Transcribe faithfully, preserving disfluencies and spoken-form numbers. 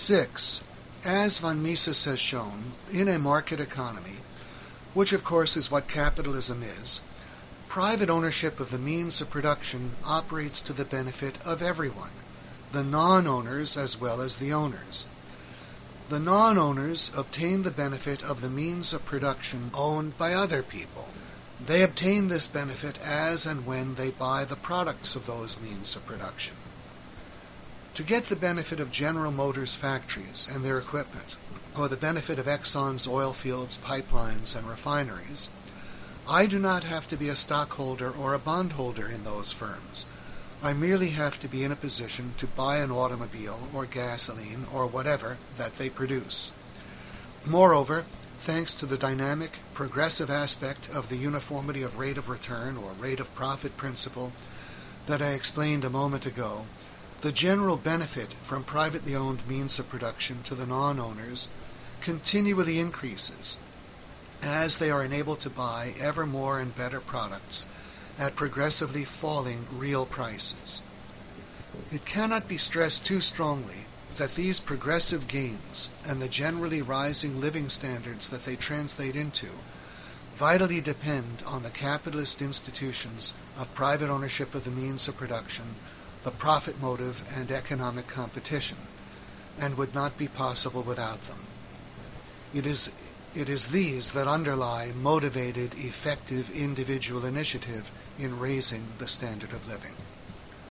Six, as von Mises has shown, in a market economy, which of course is what capitalism is, private ownership of the means of production operates to the benefit of everyone, the non-owners as well as the owners. The non-owners obtain the benefit of the means of production owned by other people. They obtain this benefit as and when they buy the products of those means of production. To get the benefit of General Motors factories and their equipment, or the benefit of Exxon's oil fields, pipelines, and refineries, I do not have to be a stockholder or a bondholder in those firms. I merely have to be in a position to buy an automobile or gasoline or whatever that they produce. Moreover, thanks to the dynamic, progressive aspect of the uniformity of rate of return or rate of profit principle that I explained a moment ago, the general benefit from privately owned means of production to the non-owners continually increases as they are enabled to buy ever more and better products at progressively falling real prices. It cannot be stressed too strongly that these progressive gains and the generally rising living standards that they translate into vitally depend on the capitalist institutions of private ownership of the means of production, the profit motive, and economic competition, and would not be possible without them. It is, it is these that underlie motivated, effective individual initiative in raising the standard of living.